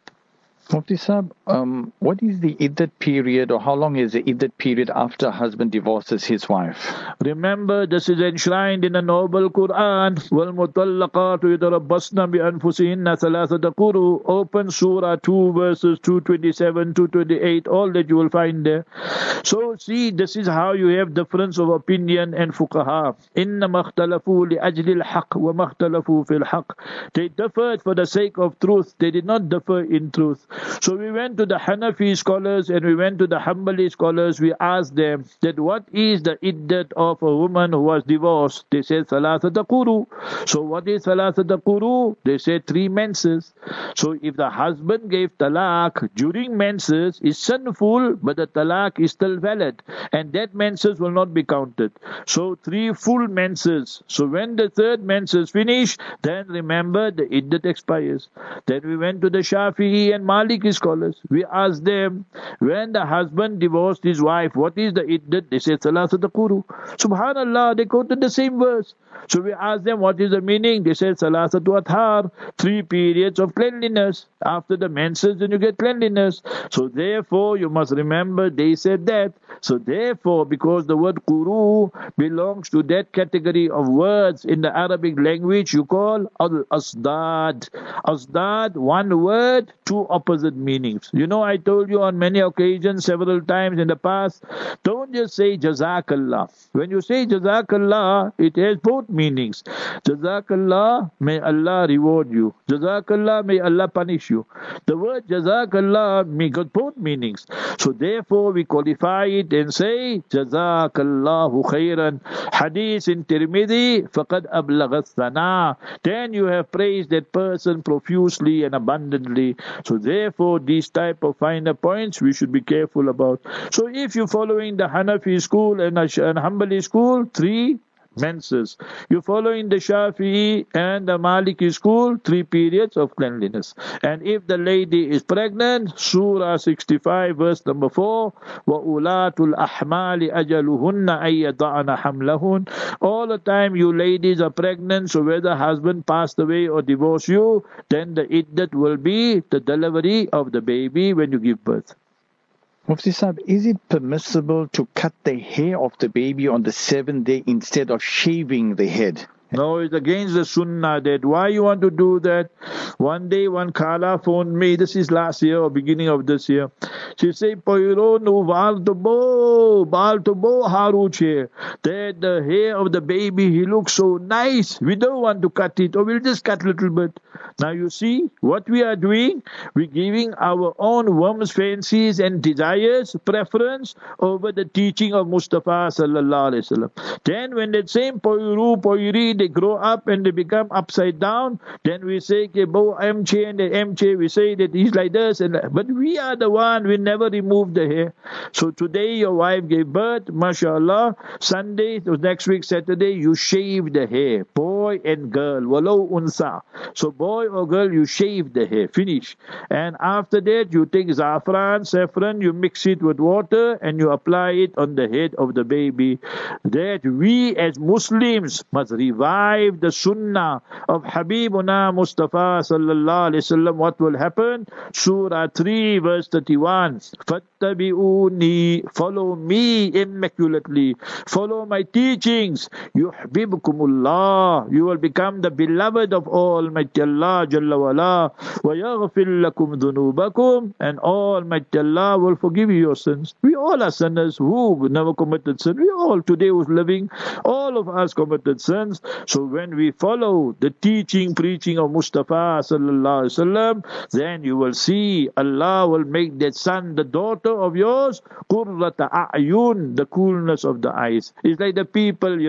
Mufti Sahib, what is the iddat period, or how long is the iddat period after a husband divorces his wife? Remember, this is enshrined in the noble Quran. وَالْمُطَلَّقَاتُ يَتَرَبَّصْنَ بِأَنفُسِهِنَّ ثَلَاثَةَ قُرُوءٍ. Open Surah 2 verses 227, 228, all that you will find there. So see, this is how you have difference of opinion and fuqaha. إِنَّمَا اخْتَلَفُوا لِأَجْلِ الْحَقِّ وَمَا اخْتَلَفُوا فِي الْحَقِّ. They differed for the sake of truth. They did not differ in truth. So we went to the Hanafi scholars and we went to the Hanbali scholars. We asked them that what is the iddat of a woman who was divorced? They said thalathata quru. So what is thalathata quru? They said 3 menses. So if the husband gave talaq during menses, is sinful, but the talaq is still valid, and that menses will not be counted. So 3 full menses. So when the 3rd menses finish, then remember the iddat expires. Then we went to the Shafi'i and Maliki scholars. We asked them, when the husband divorced his wife, what is the iddat? They said thalathata quru. Subhanallah, they quoted the same verse. So we asked them, what is the meaning? They said thalathatu athhar, 3 periods of cleanliness. After the menses, then you get cleanliness. So therefore, you must remember they said that. So therefore, because the word quru belongs to that category of words in the Arabic language, you call al-asdad. Asdad, one word, 2 opposite meanings. You know, I told you on many occasions, several times in the past, don't just say Jazakallah. When you say Jazakallah, it has both meanings. Jazakallah, may Allah reward you. Jazakallah, may Allah punish you. The word Jazakallah may got both meanings. So therefore, we qualify it and say Jazakallahu khairan. Hadith in Tirmidhi, faqad ablagat thana. Then you have praised that person profusely and abundantly. So therefore, these type of finer points we should be careful about. So if you're following the Hanafi school and Hanbali school, 3 menses. You're following the Shafi'i and the Maliki school, 3 periods of cleanliness. And if the lady is pregnant, Surah 65 verse number 4, وَأُولَاتُ الْأَحْمَالِ أَجَلُهُنَّ أَن يَضَعْنَ حَمْلَهُنَّ. All the time you ladies are pregnant, so whether husband passed away or divorced you, then the iddat will be the delivery of the baby when you give birth. Mufti Sahib, is it permissible to cut the hair of the baby on the 7th day instead of shaving the head? No, it's against the sunnah. That why you want to do that? One day one Kala phoned me, this is last year or beginning of this year. She said, Poiro no bal to bo haruche. That the hair of the baby, he looks so nice. We don't want to cut it, or we'll just cut a little bit. Now you see what we are doing? We're giving our own whims, fancies and desires preference over the teaching of Mustafa sallallahu alaihi wasallam. Then when that same poiri, they grow up and they become upside down, then we say, bo MJ and the MJ, we say that he's like this. But we are the one, we never remove the hair. So today your wife gave birth, mashallah. Sunday, next week Saturday, you shave the hair. Boy and girl, walau unsa. So boy or girl, you shave the hair. Finish. And after that, you take saffron, you mix it with water and you apply it on the head of the baby. That we as Muslims must revive the sunnah of Habibuna Mustafa sallallahu alaihi wasallam. What will happen? Surah 3 verse 31. Fattabi'uni, follow me immaculately. Follow my teachings. Yuhibbukumullah, you will become the beloved of Almighty Allah Jalla wala. Wa yaghfir lakum dhunubakum, and Almighty Allah will forgive you your sins. We all are sinners who never committed sin. We all today who's living, all of us committed sins. So when we follow the teaching, preaching of Mustafa sallallahu alaihi wasallam, then you will see Allah will make that son, the daughter of yours, qurrata a'yun, the coolness of the eyes. It's like the people,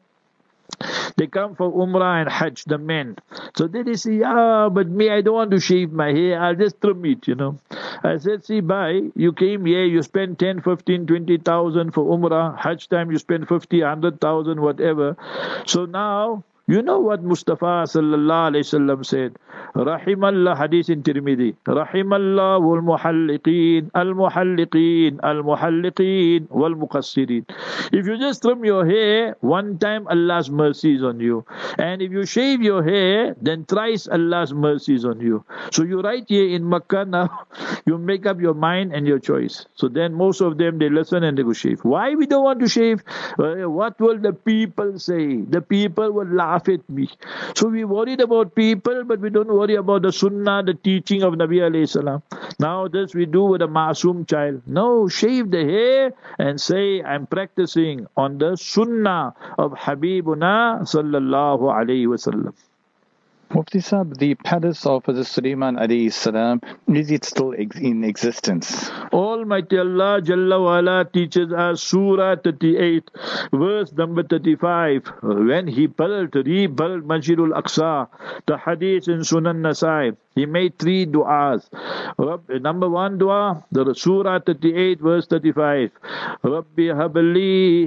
they come for Umrah and Hajj, the men. So then they say, but me, I don't want to shave my hair, I'll just trim it, I said, see, you came here, you spend 10, 15, 20,000 for Umrah, Hajj time you spend 50, 100,000, whatever. So now, you know what Mustafa sallallahu alayhi wasallam said? Rahimallah, hadith in Tirmidhi. Rahimallah wal muhalliqeen, al-muhalliqeen, al-muhalliqeen, wal-muqassirin. If you just trim your hair, one time Allah's mercy is on you. And if you shave your hair, then thrice Allah's mercy is on you. So you right here in Makkah now, you make up your mind and your choice. So then most of them, they listen and they go shave. Why we don't want to shave? What will the people say? The people will laugh at me. So we worried about people, but we don't worry about the sunnah, the teaching of Nabi alayhi salam. Now this we do with a masoom child. No, shave the hair and say, I'm practicing on the sunnah of Habibuna sallallahu alayhi wasallam. Mufti Sahib, the palace of Hazrat Sulaiman alayhi salam, is it still in existence? Almighty Allah Jalla wa'ala teaches us Surah 38, verse number 35. When he rebuilt Masjidul Aqsa, the hadith in Sunan Nasai, he made 3 du'as. Number 1 dua, the Surah 38, verse 35. Rabbi habli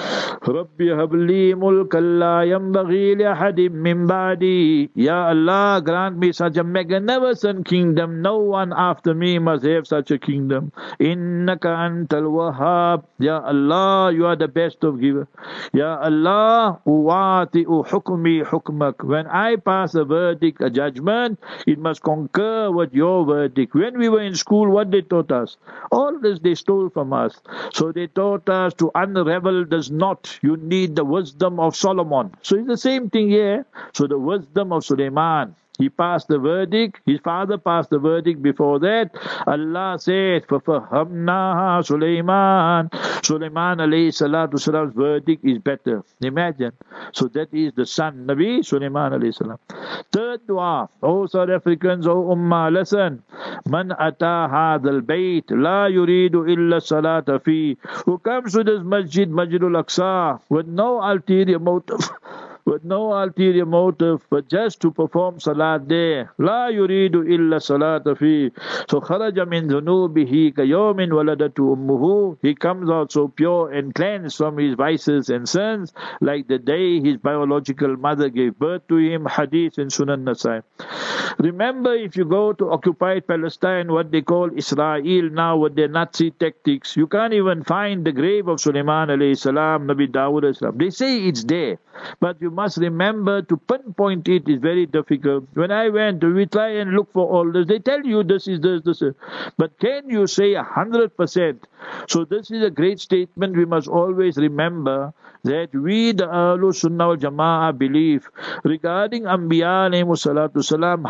mulkan la yanbaghi li ahadin min ba'di. Ya Allah, grant me such a magnificent kingdom. No one after me must have such a kingdom. Innaka antal wahhab. Ya Allah, you are the best of givers. Ya Allah, uwati'u hukmi hukmak. When I pass a verdict, a judgment, it must concur with your verdict. When we were in school, what they taught us? All this they stole from us. So they taught us to unravel this knot. You need the wisdom of Solomon. So it's the same thing here. So the wisdom of Sulaiman. He passed the verdict. His father passed the verdict before that. Allah said, فَفَهَمْنَاهَا Sulaiman. Sulaiman alayhi salatu salam's verdict is better. Imagine. So that is the son, Nabi Sulaiman alayhi salam. Third dua. Oh South Africans, oh Ummah, listen. Man ata hadal bayt la yuridu illa salata fi. Who comes to this masjid, Masjidul Aqsa, with no ulterior motive. With no ulterior motive, but just to perform salat there. La yuridu illa salata fi. So kharaja min dhunubihi kayawmin waladatu ummuhu. He comes out so pure and cleansed from his vices and sins, like the day his biological mother gave birth to him. Hadith in Sunan Nasai. Remember, if you go to occupied Palestine, what they call Israel now with their Nazi tactics, you can't even find the grave of Sulaiman alayhi salam, Nabi Dawud alayhi salam. They say it's there, but you must remember to pinpoint it is very difficult. When I went, we try and look for all this. They tell you this is this. But can you say 100%? So this is a great statement. We must always remember that we, the Ahlus Sunnah wal Jama'ah, believe regarding Anbiya alayhi salatu salam,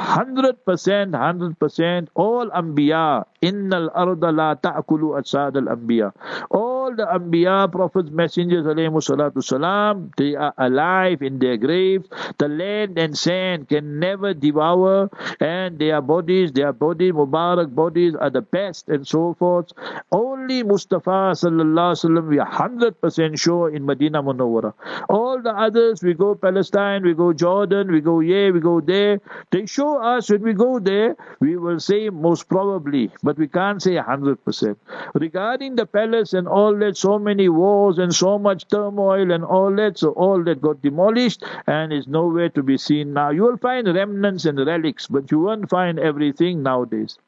100%, all Anbiya, innal arda la ta'kulu ajsad al-Anbiya. All the Anbiya, prophets, messengers alayhi salatu salam, they are alive in in their graves. The land and sand can never devour, and their bodies, Mubarak bodies, are the best, and so forth. Only Mustafa sallallahu alaihi wasallam, we are 100% sure in Medina Munawwara. All the others, we go Palestine, we go Jordan, we go here, we go there. They show us when we go there, we will say most probably, but we can't say 100%. Regarding the palace and all that, so many wars and so much turmoil and all that, so all that got demolished and is nowhere to be seen now. You will find remnants and relics, but you won't find everything nowadays.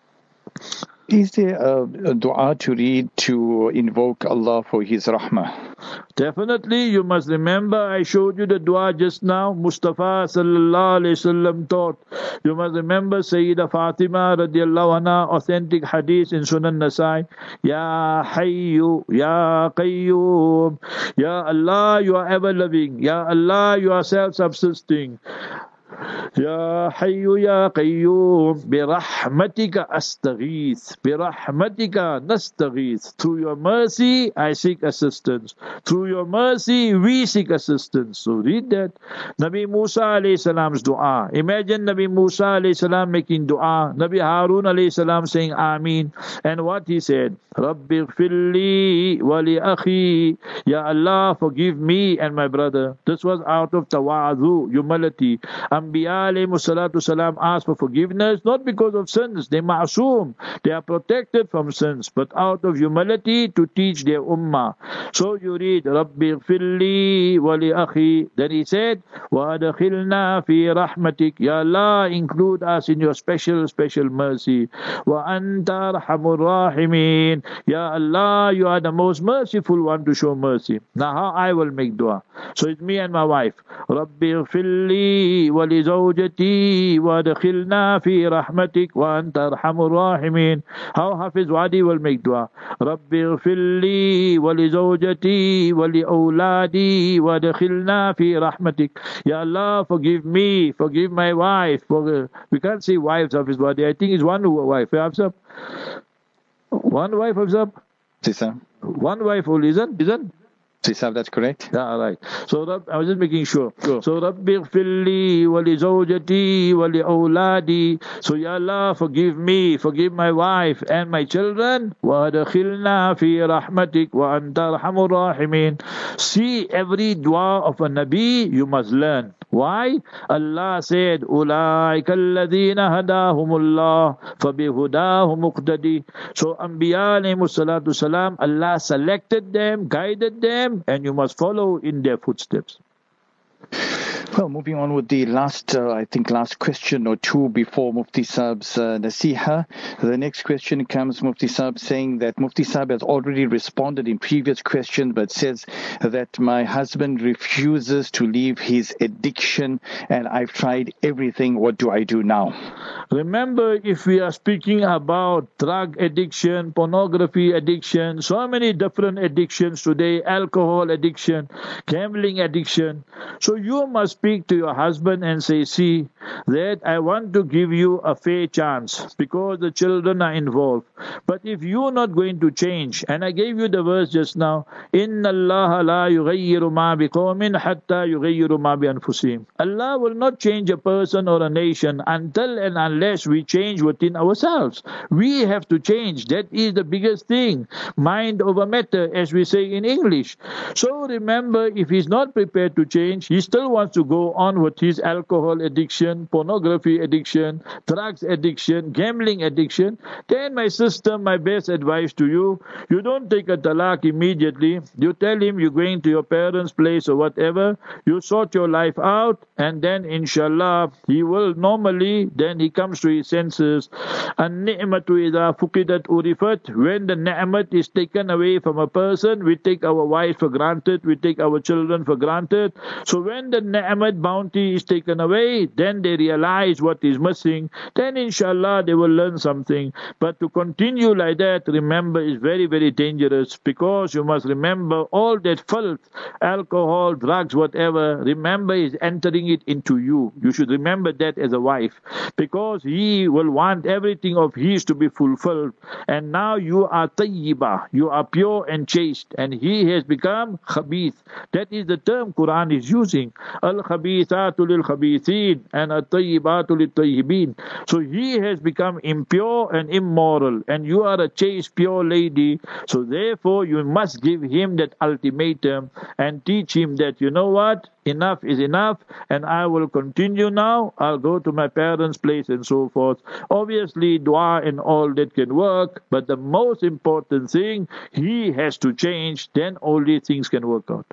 Is there a dua to read to invoke Allah for His rahmah? Definitely, you must remember I showed you the dua just now. Mustafa sallallahu alaihi wasallam taught. You must remember Sayyida Fatima radiallahu anha, authentic hadith in Sunan Nasai. Ya Hayyu, Ya Qayyum. Ya Allah, you are ever loving. Ya Allah, you are self-subsisting. Ya Hayyu Ya Qayyum, Birahmatika Astaghith, Birahmatika Nastaghith. Through your mercy, I seek assistance. Through your mercy, we seek assistance. So read that. Nabi Musa alayhi salam's dua. Imagine Nabi Musa alayhi salam making dua. Nabi Harun alayhi salam saying Ameen. And what he said, Rabbi ghfirli wa li akhi. Ya Allah, forgive me and my brother. This was out of tawadhu, humility. Anbiya alayhi salatu salam asked for forgiveness, not because of sins. They ma'soom. They are protected from sins, but out of humility to teach their ummah. So you read, Rabbi ghfirli wa li akhi. Then he said, wa adkhilna fi rahmatik. Ya Allah, include us in your special mercy. Wa anta arhamur rahimin. Ya Allah, you are the most merciful one to show mercy. Now how I will make dua? So it's me and my wife. Rabbi ghfirli wa li zawjati wa adkhilna fi rahmatik wa anta arhamur rahimin. How Hafiz Wadi will make dua? Rabbi ghfirli wa li zawjati wa li awladi wa adkhilna fi rahmatik. Ya Allah, forgive me, forgive my wife. We can't say wives of Hafiz Wadi. I think it's one wife. One wife of Zab? One wife only, isn't? Sisab, that's correct. Yeah, right. So I was just making sure. So Rabbi ghfirli wa li zawjati wa li awladi. So Ya Allah, forgive me, forgive my wife and my children. Wa adkhilna fi rahmatik wa anta arhamur rahimin. See, every dua of a Nabi you must learn. Why? Allah said, Ulaika alladhina hadahumullah fabihudahum muqtadi. So Anbiya alayhi salatu salam, Allah selected them, guided them, and you must follow in their footsteps. Well, moving on with the last question or two before Mufti Saab's Nasiha. The next question comes, Mufti Saab, saying that Mufti Saab has already responded in previous question, but says that my husband refuses to leave his addiction and I've tried everything. What do I do now? Remember, if we are speaking about drug addiction, pornography addiction, so many different addictions today, alcohol addiction, gambling addiction. So you must speak to your husband and say, see, that I want to give you a fair chance because the children are involved. But if you're not going to change, and I gave you the verse just now, Inna Allah la yughayyiru ma biqawmin hatta yughayyiru ma bi anfusihim. Allah will not change a person or a nation until and unless we change within ourselves. We have to change. That is the biggest thing. Mind over matter, as we say in English. So remember, if he's not prepared to change, he still wants to go on with his alcohol addiction, pornography addiction, drugs addiction, gambling addiction, then my sister, my best advice to you, you don't take a talaq immediately. You tell him you're going to your parents' place or whatever. You sort your life out, and then inshallah, he will normally, then he comes to his senses. An-ni'matu idha fuqidat urifat. When the ni'mat is taken away from a person, we take our wife for granted, we take our children for granted. So when the ni'mat ni'mat, bounty is taken away, then they realize what is missing, then inshallah they will learn something. But to continue like that, remember, is very, very dangerous, because you must remember all that filth, alcohol, drugs, whatever, remember, is entering it into you. You should remember that as a wife, because he will want everything of his to be fulfilled. And now you are tayyibah, you are pure and chaste, and he has become khabith. That is the term Quran is using. Al-khabithatu lil-khabithin and at-tayyibatu lil-tayyibin. So he has become impure and immoral, and you are a chaste, pure lady. So therefore you must give him that ultimatum and teach him that, you know what, enough is enough, and I will continue now. I'll go to my parents' place and so forth. Obviously, dua and all that can work, but the most important thing, he has to change, then only things can work out.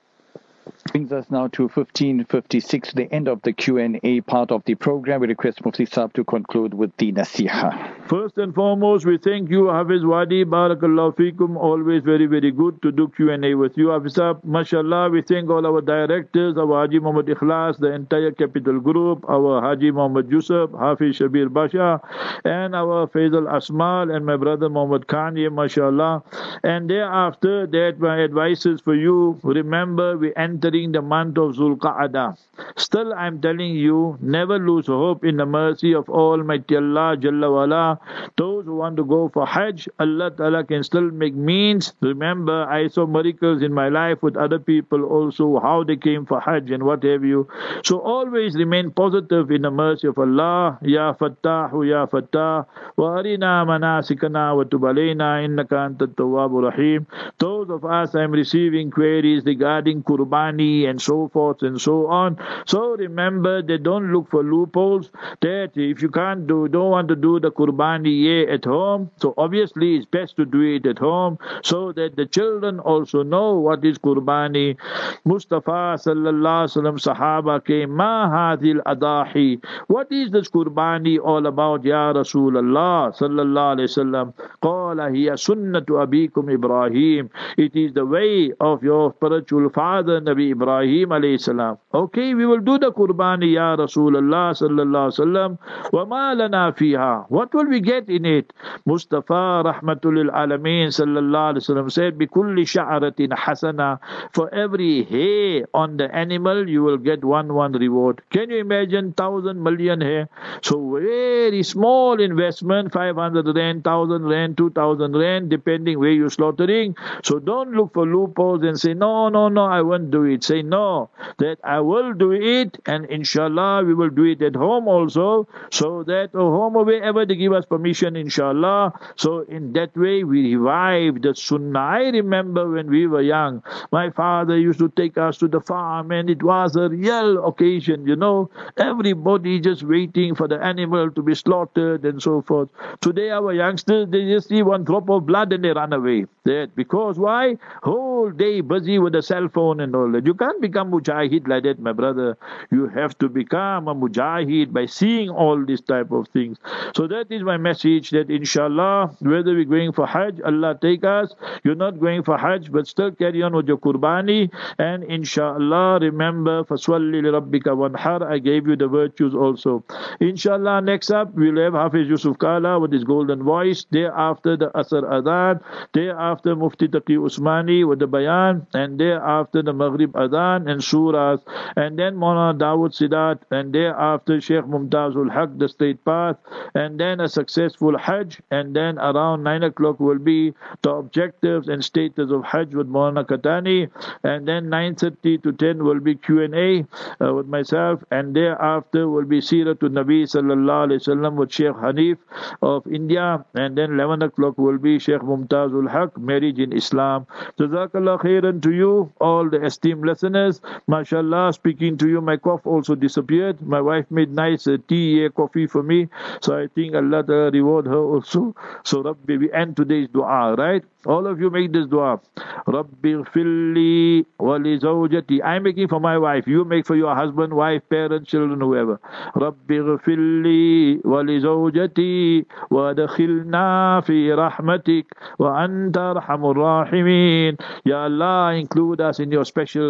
Brings us now to 15:56, the end of the Q&A part of the program. We request Mufti Saab to conclude with the nasiha. First and foremost, we thank you, Hafiz Wadi, Barakallahu Feekum. Always very, very good to do Q&A with you, Hafiz Saab. MashaAllah, we thank all our directors, our Haji Muhammad Ikhlas, the entire Capital Group, our Haji Muhammad Yusuf, Hafiz Shabir Basha, and our Faisal Asmal, and my brother Muhammad Khan, MashaAllah. And thereafter, that my advice is for you, remember, we entering the month of Zulqa'adah. Still, I'm telling you, never lose hope in the mercy of Almighty Allah Jalla wala. Those who want to go for Hajj, Allah Ta'ala can still make means. Remember, I saw miracles in my life with other people also, how they came for Hajj and what have you. So always remain positive in the mercy of Allah. Ya Fattahu, Ya Fattah, wa arina manasikana wa tub alayna innaka antat tawwabur rahim. Those of us, I'm receiving queries regarding Qurbani and so forth and so on. So remember, they don't look for loopholes, that if you don't want to do the Qurbani at home, so obviously it's best to do it at home, so that the children also know what is Qurbani. Mustafa sallallahu alaihi wasallam sahaba came, ma hadhil adahi, what is this Qurbani all about, ya Rasulullah sallallahu alaihi wasallam? Qala hiya sunnatu abikum Ibrahim, it is the way of your spiritual father Nabi Ibrahim alayhi salam. Okay, we will do the Qurbani, ya Rasulullah sallallahu alaihi wasallam. Wa ma lana fiha, what will we get in it? Mustafa rahmatul lil alameen sallallahu alaihi wasallam said, bi kulli sha'ratin hasana, for every hair on the animal you will get one reward. Can you imagine 1,000 million hair? So very small investment, 500 rand, 1,000 rand, 2,000 rand, depending where you're slaughtering. So don't look for loopholes and say, no, I won't do it. Say, no, that I will do it, and inshallah we will do it at home also, so that home or wherever they give us permission, inshallah. So in that way we revive the sunnah. I remember when we were young, my father used to take us to the farm, and it was a real occasion, everybody just waiting for the animal to be slaughtered and so forth. Today our youngsters, they just see one drop of blood and they run away. Because why? Whole day busy with the cell phone and all that. You can't become mujahid like that, my brother. You have to become a mujahid by seeing all these type of things. So that is my message, that inshallah, whether we're going for Hajj, Allah take us. You're not going for Hajj, but still carry on with your Qurbani. And inshallah, remember, faswalli li rabbika wanhar, I gave you the virtues also. Inshallah, next up, we'll have Hafiz Yusuf Kala with his golden voice. Thereafter, the Asr Adhan. Thereafter, Mufti Taqi Usmani with the Bayan. And thereafter, the Maghrib Adhan and Surahs. And then Maulana Dawood Sidat. And thereafter, Sheikh Mumtazul Haq, the straight path. And then a successful Hajj. And then around 9 o'clock will be the objectives and status of Hajj with Maulana Katani. And then 9:30 to 10 will be Q&A with myself. And thereafter will be Siratul Nabi sallallahu alaihi wasallam with Sheikh Hanif of India. And then 11 o'clock will be Sheikh Mumtazul Haq, marriage in Islam. Jazakallah khairan to you, all the esteemed listeners. MashaAllah, speaking to you, my cough also disappeared. My wife made nice tea, coffee for me. So I think Allah reward her also. So Rabbi, we end today's dua, right? All of you make this dua. Rabbi ghfirli wa li zawjati. I'm making for my wife. You make for your husband, wife, parents, children, whoever. Rabbi ghfirli wa li zawjati wa adkhilna fi rahmatik wa anta arhamur rahimin. Ya Allah, include us in your special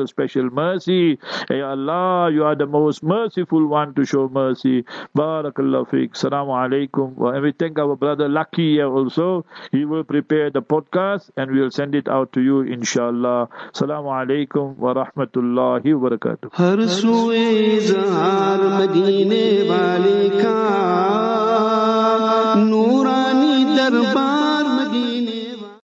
special, special mercy. Ya Allah, you are the most merciful one to show mercy. Barakallahu feek. Assalamu alaikum. And we thank our brother Lucky here also. He will prepare the podcast and we will send it out to you, inshallah. Assalamu alaikum wa rahmatullahi wa barakatuh. हर सुए ज़हार मदीने वाले का नूरानी दरबार मदीने